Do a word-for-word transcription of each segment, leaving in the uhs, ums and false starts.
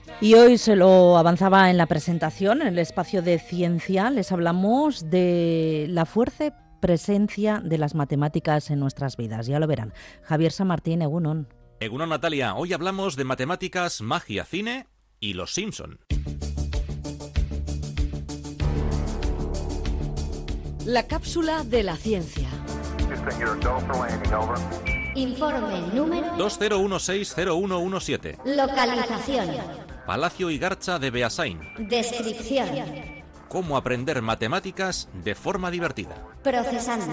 Y hoy se lo avanzaba en la presentación, en el espacio de ciencia, les hablamos de la fuerte presencia de las matemáticas en nuestras vidas. Ya lo verán. Javier San Martín, Egunon. Egunon, Natalia. Hoy hablamos de matemáticas, magia, cine y los Simpson. La cápsula de la ciencia. Informe número dos cero uno seis cero uno uno siete. Localización. Palacio Igartza de Beasain. Descripción. Cómo aprender matemáticas de forma divertida. Procesando.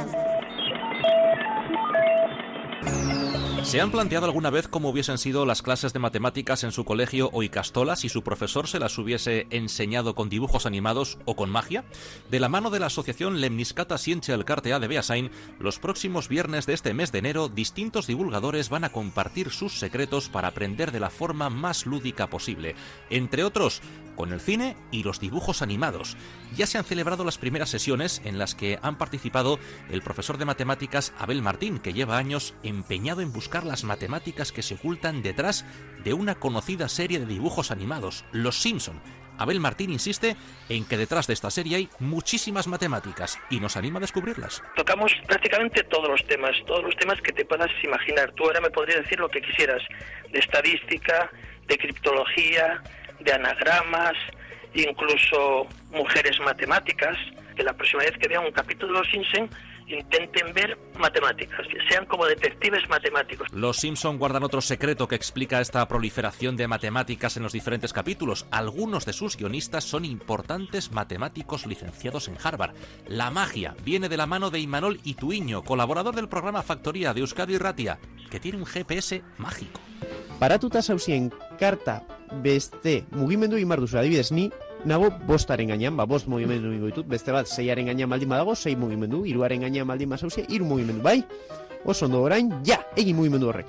¿Se han planteado alguna vez cómo hubiesen sido las clases de matemáticas en su colegio o Ikastola si su profesor se las hubiese enseñado con dibujos animados o con magia? De la mano de la asociación Lemniskata Zientzia Elkartea de Beasain, los próximos viernes de este mes de enero, distintos divulgadores van a compartir sus secretos para aprender de la forma más lúdica posible. Entre otros, con el cine y los dibujos animados. Ya se han celebrado las primeras sesiones en las que han participado el profesor de matemáticas Abel Martín, que lleva años empeñado en buscar las matemáticas que se ocultan detrás de una conocida serie de dibujos animados, Los Simpson. Abel Martín insiste en que detrás de esta serie hay muchísimas matemáticas y nos anima a descubrirlas. Tocamos prácticamente todos los temas, todos los temas que te puedas imaginar. Tú ahora me podrías decir lo que quisieras, de estadística, de criptología, de anagramas, incluso mujeres matemáticas, que la próxima vez que vean un capítulo de Los Simpson intenten ver matemáticas, sean como detectives matemáticos. Los Simpson guardan otro secreto que explica esta proliferación de matemáticas en los diferentes capítulos. Algunos de sus guionistas son importantes matemáticos licenciados en Harvard. La magia viene de la mano de Imanol Ituiño, colaborador del programa Factoría de Euskadi Irratia, que tiene un G P S mágico. Paratuta zauzien karta beste mugimendu egin behar duzu, adibidez ni nago bostaren gainean, ba bost mugimendu egingo ditut, beste bat seiaren gainean baldin badago, sei mugimendu, hiruaren gainean baldin bazauzie, hiru mugimendu, bai? Oso ondo, orain, ja, egin mugimendu horrek.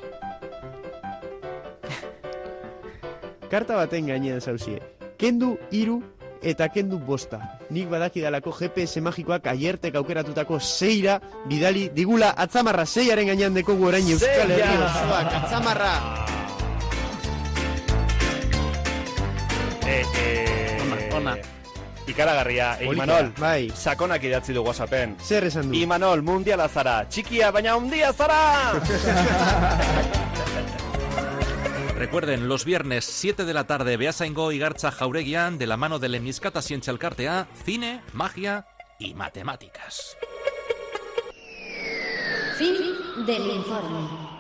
Karta baten gainean zauzie, kendu hiru eta kendu bosta. Nik badakidalako G P S magikoak aiertek aukeratutako seira bidali digula atzamarra, seiaren gainean dekogu orain Euskal Herri osoak, atzamarra! Eh, eh, ona, ona. Ikaragarria, e, Imanol, bai. sakonak idatzi du WhatsAppen. Zer esan du? Imanol, mundiala zara, txikia baina hundia zara! Recuerden, los viernes siete de la tarde, Beasaingo Igartza Jauregian, de la mano de Lemniskata Zientzia Elkartea, cine, magia y matemáticas. Fin del informe.